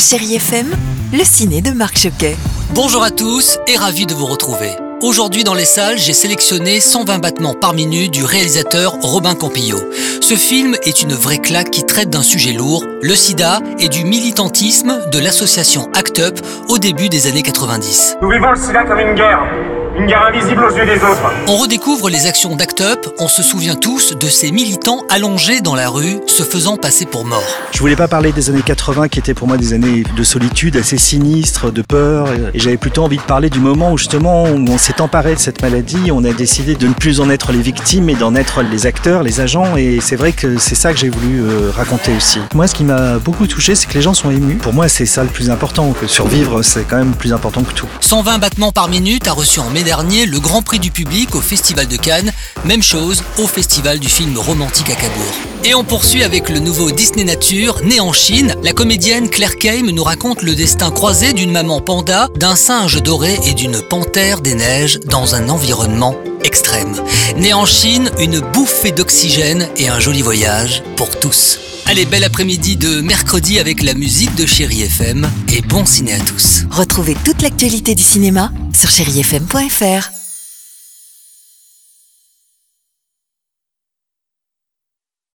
Chérie FM, le ciné de Marc Choquet. Bonjour à tous et ravi de vous retrouver. Aujourd'hui dans les salles, j'ai sélectionné 120 battements par minute du réalisateur Robin Campillo. Ce film est une vraie claque qui traite d'un sujet lourd, le sida et du militantisme de l'association ACT UP au début des années 90. Nous vivons le sida comme une guerre invisible aux yeux des autres. On redécouvre les actions d'ACT UP, on se souvient tous de ces militants allongés dans la rue, se faisant passer pour morts. Je voulais pas parler des années 80 qui étaient pour moi des années de solitude assez sinistres, de peur, et j'avais plutôt envie de parler du moment où justement on s'est emparé de cette maladie, on a décidé de ne plus en être les victimes mais d'en être les acteurs, les agents, et c'est vrai que c'est ça que j'ai voulu raconter aussi. Moi, ce qui m'a beaucoup touché, c'est que les gens sont émus. Pour moi, c'est ça le plus important, que survivre, c'est quand même plus important que tout. 120 battements par minute a reçu en mai dernier le Grand Prix du public au Festival de Cannes, même chose au Festival du film romantique à Cabourg. Et on poursuit avec le nouveau Disney Nature, né en Chine. La comédienne Claire Keim nous raconte le destin croisé d'une maman panda, d'un singe doré et d'une panthère des neiges dans un environnement extrême. Né en Chine, une bouffée d'oxygène et un joli voyage pour tous. Allez, bel après-midi de mercredi avec la musique de Chérie FM et bon ciné à tous. Retrouvez toute l'actualité du cinéma sur chériefm.fr.